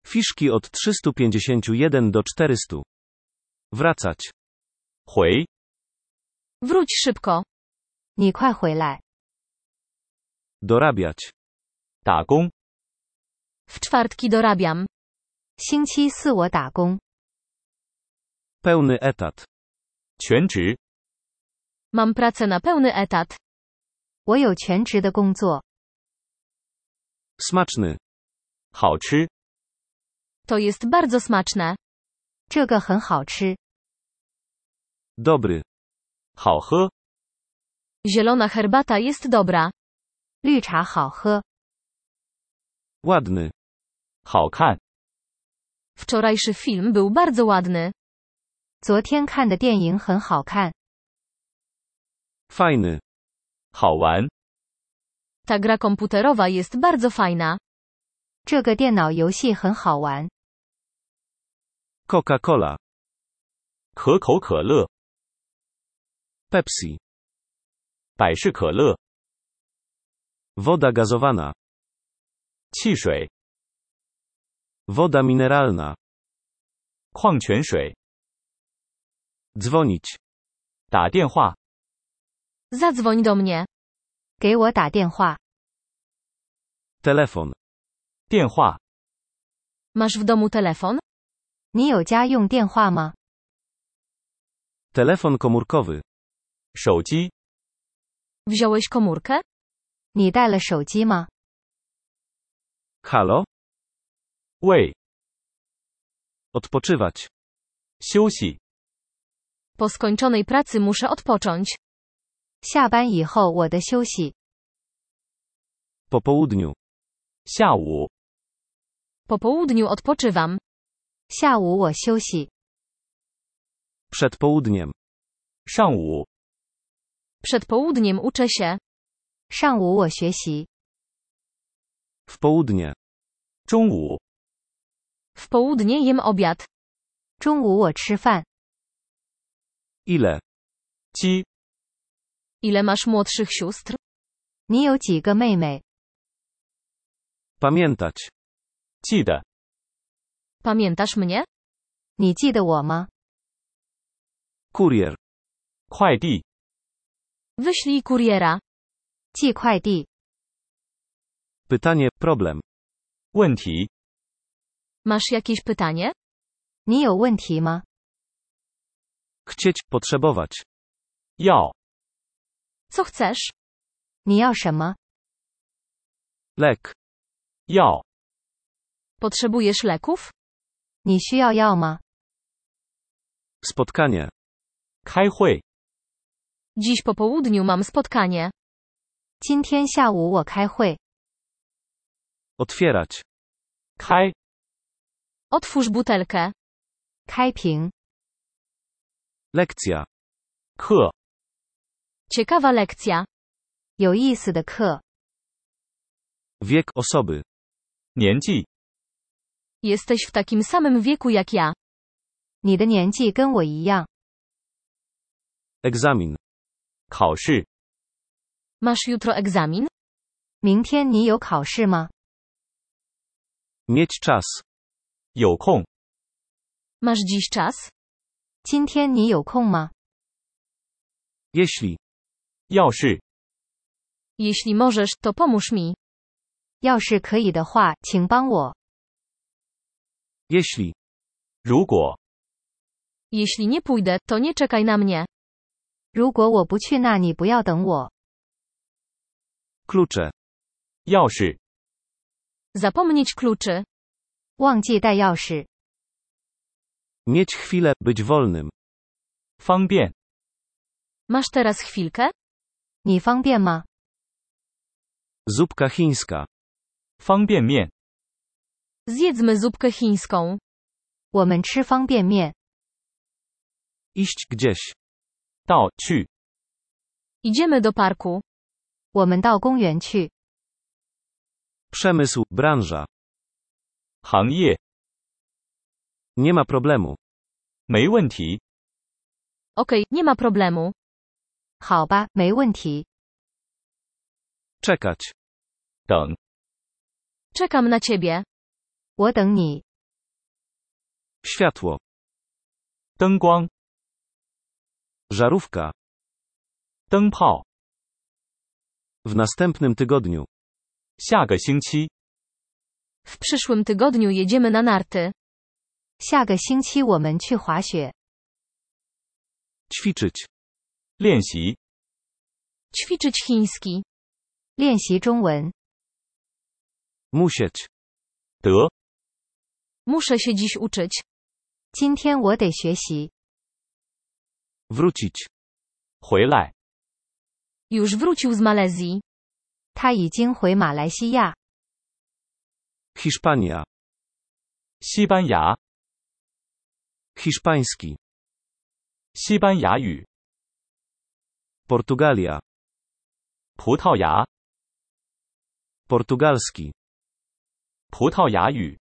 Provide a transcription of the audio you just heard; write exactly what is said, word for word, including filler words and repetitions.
Fiszki od trzystu pięćdziesiąt jeden do czterystu. Wracać. 回 Wróć szybko. 你快回来。 Dorabiać. 打工 W czwartki dorabiam. 星期四我打工。 Pełny etat. 全职 Mam pracę na pełny etat. 我有全职的工作。 Smaczny. 好吃 To jest bardzo smaczne. 这个很好吃。 Dobry. 好喝 Zielona herbata jest dobra. 绿茶好喝。 Ładny. 好看 Wczorajszy film był bardzo ładny. 昨天看的电影很好看。 Fajny. 好玩 Ta gra komputerowa jest bardzo fajna. 这个电脑游戏很好玩。 Coca-Cola. 可口可乐 Pepsi. 百事可乐 Woda gazowana. 汽水 Woda mineralna. 矿泉水 Dzwonić. 打电话 Zadzwoń do mnie. 给我打电话。 Telefon. 电话 Masz w domu telefon? 你有家用电话吗？ Telefon komórkowy. 手机 Wziąłeś komórkę? 你带了手机吗？ Halo? 喂 Odpoczywać. 休息 Po skończonej pracy muszę odpocząć. 下班以后我的休息。 Po południu. 下午 Po południu odpoczywam. 下午我休息。 Przed południem. 上午 Przed południem uczę się. 上午我学习。 W południe. 中午 W południe jem obiad. 中午我吃饭。 Ile? 鸡 Ile masz młodszych sióstr? 你有几个妹妹？ Pamiętać. 记得 Pamiętasz mnie? 你记得我吗？ Kurier. 快递 Wyślij kuriera. 寄快递。 Pytanie, problem. 问题 Masz jakieś pytanie? 你有问题吗？ Chcieć, potrzebować. 要 Co chcesz? 你要什么？ Lek. 要 Potrzebujesz leków? 你需要药吗？ Spotkanie. 开会 Dziś po południu mam spotkanie. 今天下午我开会。 Otwierać. 开 Otwórz butelkę. 开瓶。 Lekcja. 课 Ciekawa lekcja. 有意思的课。 Wiek osoby. 年纪 Jesteś w takim samym wieku jak ja. 你的年纪跟我一样。 Egzamin. 考试 Masz jutro egzamin? 明天你有考试吗？ Mieć czas. 有空 Masz dziś czas? 今天你有空吗？ Jeśli. 要是 Jeśli możesz, to pomóż mi. 要是可以的话，请帮我。 Jeśli. 如果 Jeśli nie pójdę, to nie czekaj na mnie. 如果我不去，那你不要等我。 Klucze. 钥匙 Zapomnieć kluczy. 忘记带钥匙。 Mieć chwilę, być wolnym. 方便 Masz teraz chwilkę? 你方便吗？ Zupka chińska. 方便面 Zjedzmy zupkę chińską. 我们吃方便面。 Iść gdzieś. 到去 Idziemy do parku. 我们到公园去。 Przemysł, branża. 行业 Nie ma problemu. 没问题 Okej, nie ma problemu. 好吧，没问题。 Czekać. 等 Czekam na ciebie. 我等你。 Światło. 灯光、 Żarówka. 灯泡。 W następnym tygodniu. 下个星期， W przyszłym tygodniu jedziemy na narty. 下个星期我们去滑雪。 Ćwiczyć. 练习， Ćwiczyć chiński. 练习中文。 Musieć. 得， Muszę się dziś uczyć. 今天我得学习。 Wrócić. 回来， Już wrócił z Malezji. 他已经回马来西亚。 Hiszpania. 西班牙， Hiszpański. 西班牙语， Portugalia. 葡萄牙， Portugalski. 葡萄牙语，